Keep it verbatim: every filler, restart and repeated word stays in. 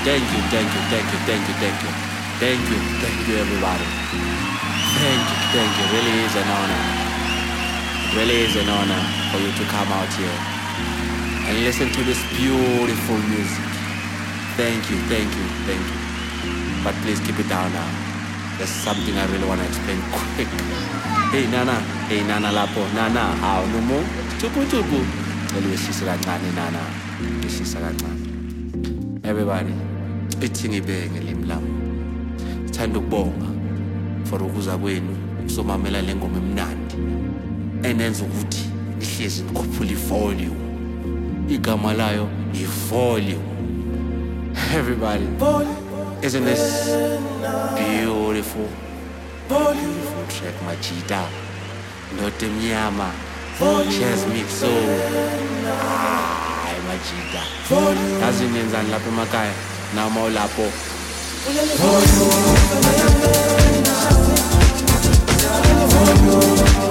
Thank you, thank you, thank you, thank you, thank you. Thank you, thank you everybody. Thank you, thank you. Really is an honor. It really is an honor for you to come out here and listen to this beautiful music. Thank you, thank you, thank you. But please keep it down now. There's something I really want to explain quick. Hey Nana, hey Nana Lapo, Nana, how no more? Chupu chupu. Nana. Everybody, spitting ibeng elimlam. Thanda ukubonga for ukuza kwenu kusomamela lengoma emnandi. Enenza ukuthi nihlezi nikhuphula ivolume. Igama layo ivolume. Everybody, isn't this beautiful? Beautiful track, Majida. Not Miyama. Cheers me so. Ah, Majida. Kazi nenzani lapho emakhaya. Nama lapho. Volume.